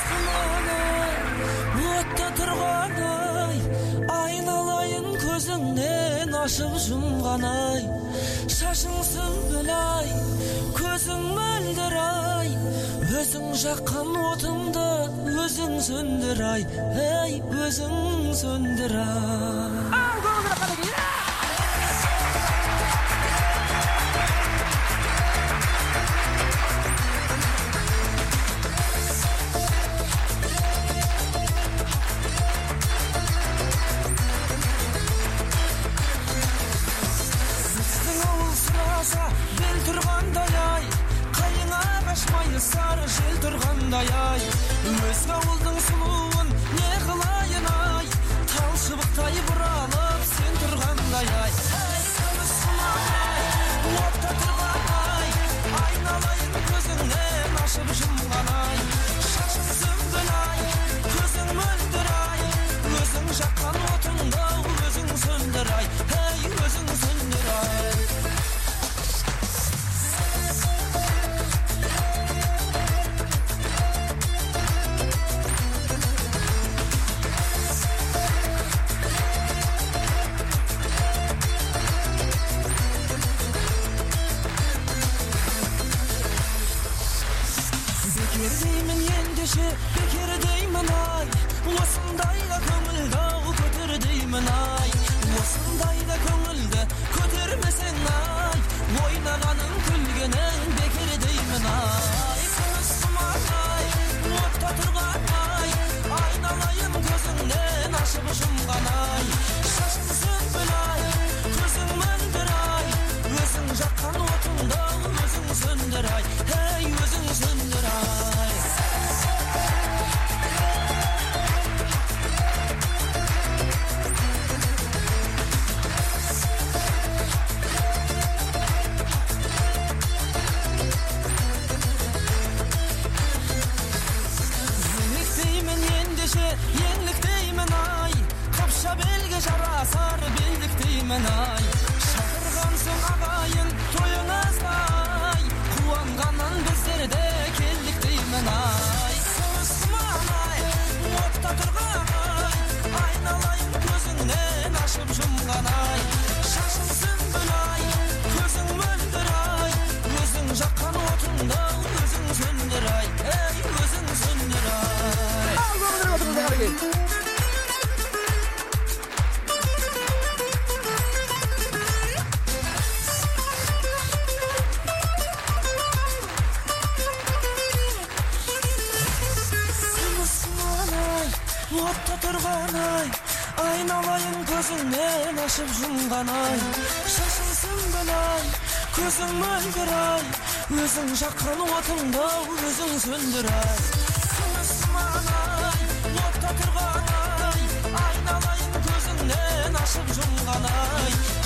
Отта тұрғандай айналайын көзіңнен ашып жұмғанай шашың сүмбілай көзің мөлдір-ай өзің жаққан отыңды өзің сөндір-ай ей өзің сөндір-ай. Бел тұрғандай ай қайыңа қашмайды сары жел тұрғандай ай өзге ауылдың сұлуын не қылайын ай тал шыбықтай бұралып сен тұрғандай ай отта тұрған ай айналайын көзіңнен ашып жұмған ай шашың сүмбіл ай көзің мөлдір ай өзің жаққан отыңды өзің сөндір ай ей өзің сөндір ай. Бекердеймін ендеше бекердеймін ай осындайда көңілді көтердеймін ай осындайда көңілді көтермесең ай ойнағаның күлгенің бекердеймін ай күміс сыман ай отта тұрған ай айналайын көзіңнен ашып жұмған ай шашың сүмбіл ай көзің мөлдір ай өзің жаққан отыңды өзің сөндір ай ей өзің сөндір ай. Еңліктеймін ай қапша белге жарасар белдіктеймін ай шақырған соң ағайын тойыңызға ай қуанғаннан біздер де келдіктеймін ай сыман ай отта тұрған ай айналайын көзіңнен ашып жұмған ай шашың сүмбіл ай көзің мөлдір ай өзің жаққан отыңды өзің сөндір ай ей өзің сөндір ай. Отта тұрған ай айналайын көзіңнен ашып жұмған ай шашың сүмбіл ай көзің мөлдір ай өзің жаққан отыңды өзің сөндір ай сыман ай отта тұрған ай айналайын көзіңнен ашып жұмған ай